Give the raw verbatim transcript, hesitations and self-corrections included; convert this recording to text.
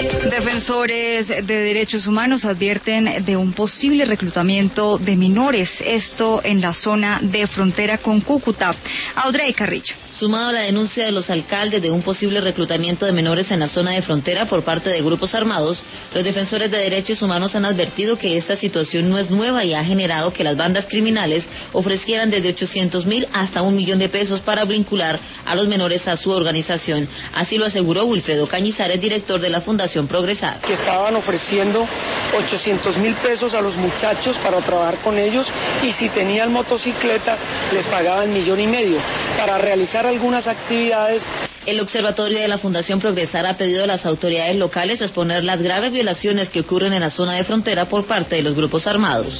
Defensores de derechos humanos advierten de un posible reclutamiento de menores, esto en la zona de frontera con Cúcuta. Audrey Carrillo. Sumado a la denuncia de los alcaldes de un posible reclutamiento de menores en la zona de frontera por parte de grupos armados, los defensores de derechos humanos han advertido que esta situación no es nueva y ha generado que las bandas criminales ofrecieran desde ochocientos mil hasta un millón de pesos para vincular a los menores a su organización. Así lo aseguró Wilfredo Cañizares, director de la Fundación Progresar. Que estaban ofreciendo ochocientos mil pesos a los muchachos para trabajar con ellos, y si tenían motocicleta les pagaban millón y medio para realizar algunas actividades. El observatorio de la Fundación Progresar ha pedido a las autoridades locales exponer las graves violaciones que ocurren en la zona de frontera por parte de los grupos armados.